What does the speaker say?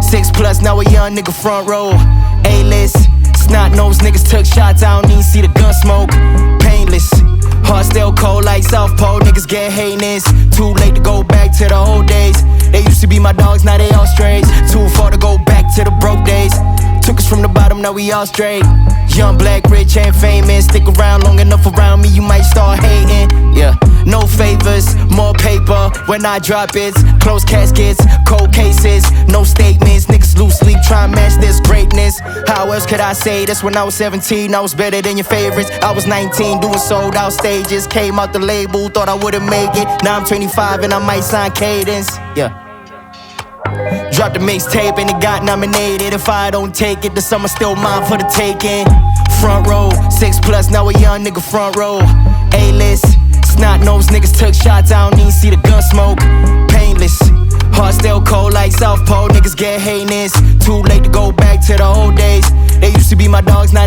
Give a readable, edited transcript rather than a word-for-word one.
6 plus, now a young nigga front row. A-list, snot nose niggas took shots, I don't even see the gun smoke. Painless, heart still cold like South Pole, niggas get hatiness. Too late to go back to the old days. They used to be my dogs, now they all strays. Too far to go back to the broke days. Took us from the bottom, now we all straight. Young, black, rich, and famous. Stick around long enough around me, you might start hating. Yeah, no favors, more paper. When I drop it, closed caskets, cold cases, no statements. Niggas lose sleep, try and match this greatness. How else could I say this? When I was 17, I was better than your favorites. I was 19, doing sold out stages. Came out the label, thought I wouldn't make it. Now I'm 25 and I might sign Cadence. Yeah. Dropped the mixtape and it got nominated. If I don't take it, the summer still mine for the taking. Front row, 6 plus, now a young nigga front row. A-list, snot nose niggas took shots, I don't even see the gun smoke. Painless, heart still cold like South Pole, niggas get hatiness. Too late to go back to the old days. They used to be my dogs, now